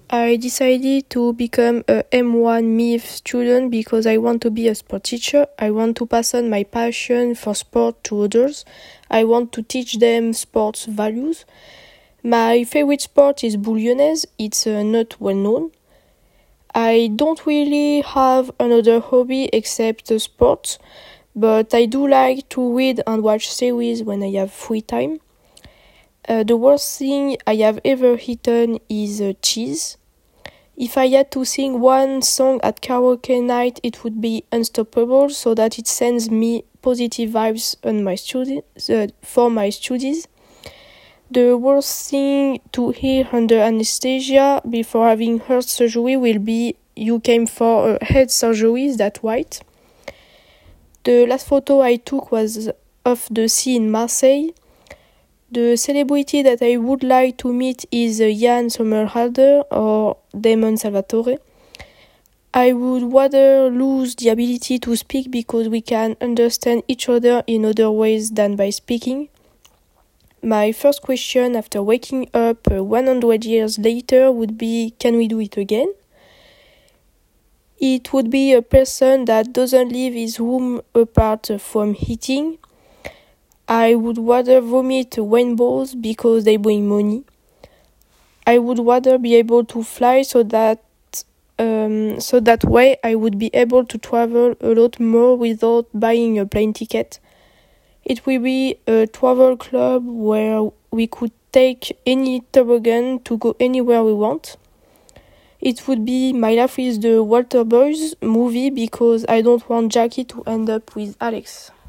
I decided to become a M1 MIF student because I want to be a sport teacher. I want to pass on my passion for sport to others. I want to teach them sports values. My favorite sport is bouillonnaise. It's not well known. I don't really have another hobby except sport, but I do like to read and watch series when I have free time. The worst thing I have ever eaten is cheese. If I had to sing one song at karaoke night, it would be Unstoppable, so that it sends me positive vibes on my for my studies. The worst thing to hear under anesthesia before having heart surgery will be "You came for a head surgery, is that right?" The last photo I took was of the sea in Marseille. The celebrity that I would like to meet is Jan Sommerhalder or Damon Salvatore. I would rather lose the ability to speak because we can understand each other in other ways than by speaking. My first question after waking up 100 years later would be, can we do it again? It would be a person that doesn't leave his room apart from eating. I would rather vomit rainbows because they bring money. I would rather be able to fly so that way I would be able to travel a lot more without buying a plane ticket. It will be a travel club where we could take any toboggan to go anywhere we want. It would be My Life is the Walter Boys movie because I don't want Jackie to end up with Alex.